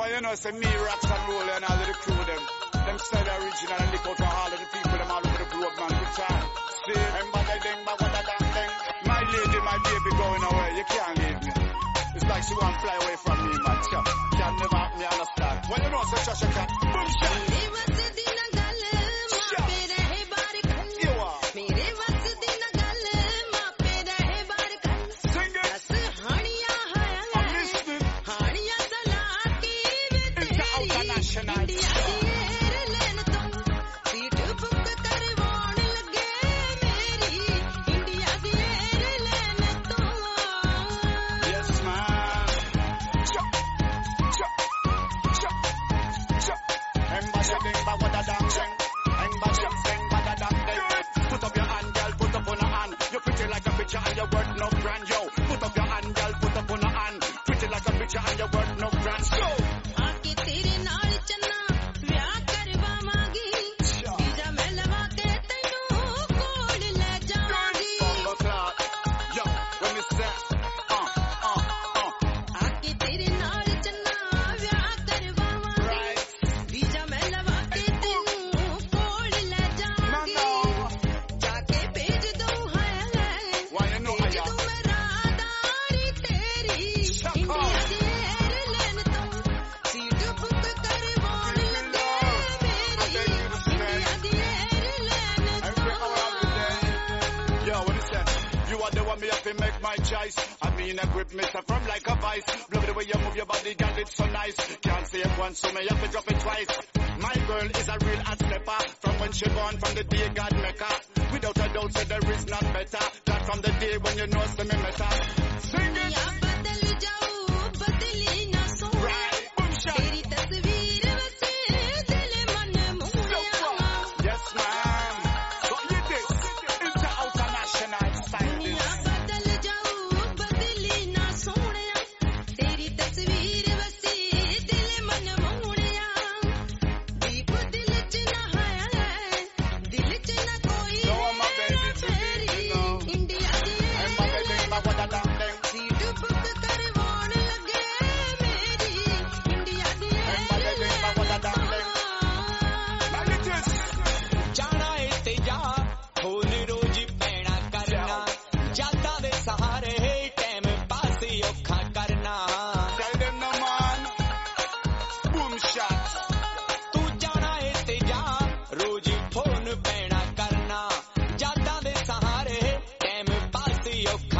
But you know, say me, Rocks and Roll and all of the crew, them stay the original and look out for all of the people, them all over the globe, man, good time. See, my lady, my baby going away, you can't leave me. It's like she won't fly away from me, man. Can never have me understand. When you know, say Chasha can, boom, shot. I mean, a grip me from like a vice. Love the way you move your body, girl, it's so nice. Can't say it once, so me have to drop it twice. My girl is a real hot stepper. From when she born, from the day God make her. Without a doubt, say there is none better. That from the day when you know, say me met her. Sing it! Right, boom shot! Yes, ma'am. So you this, it's the international style. Yo